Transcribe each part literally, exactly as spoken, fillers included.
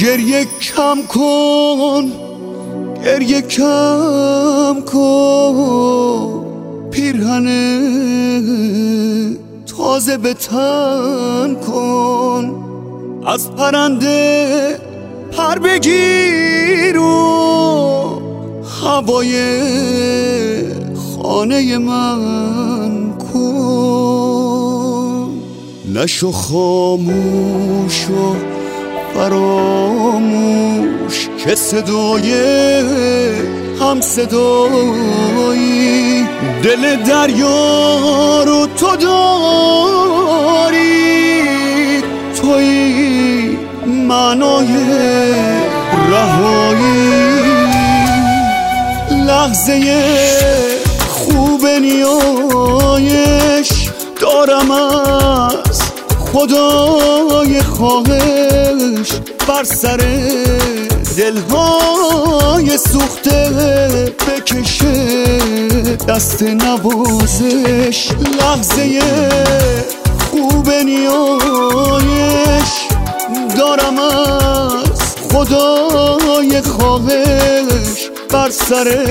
گریه کم کن، گریه کم کن، پیرهن تازه به تن کن، از پرنده پر بگیر و هوای خانه من کن. نشو خاموش و فراموش که صدای هم صدایی، دل دریا رو تو داری، توی معنای رهایی. لحظه خوب نیایش دارم از خدای خواهش، بر سر دلهای سوخته بکشه دست نوازش. لحظه خوب نیایش دارم از خدای خواهش، بر سر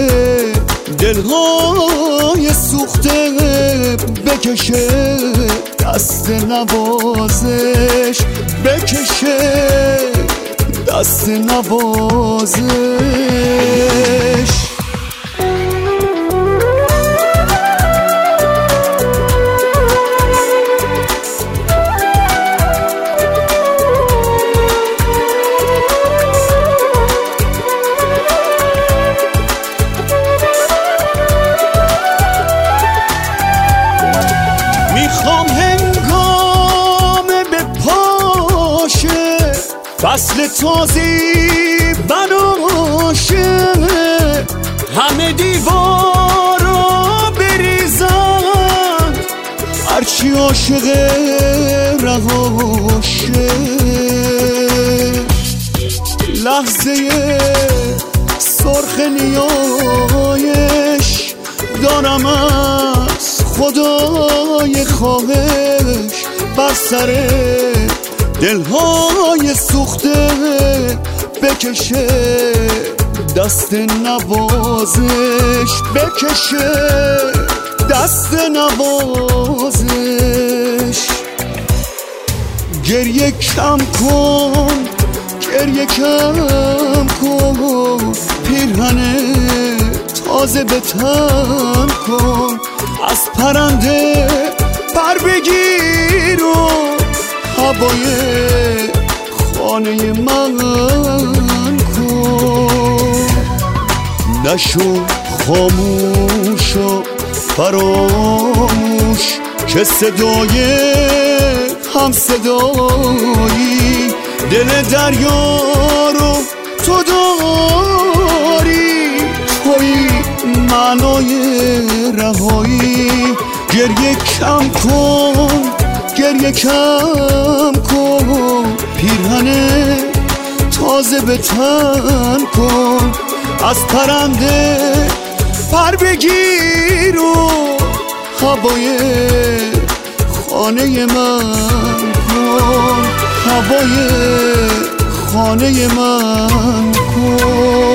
دلهای سوخته بکشه دست نوازش، بکشه دست نوازش. میخوام هنگامه به پاشه فصل تازی بناشه، همه دیوارا بریزن، هرچی عاشق رهاشه. لحظه سرخ نیایش دارم از خدای خواهش، بر سر دلهای سوخته بکشه دست نوازش، بکشه دست نوازش. گریه کم کن، گریه کم کن، پیرهن تازه به تن کن، از پرنده پر بگیر و هوای خانه من کن. نشو خاموش و فراموش که صدای هم صدایی، دل دریا رو تو داری، توی معنای رهایی. گریه کم کن، گریه کم کن، پیرهن تازه به تن کن، از پرنده پر بگیر و هوای خانه من کن، هوای خانه من کن.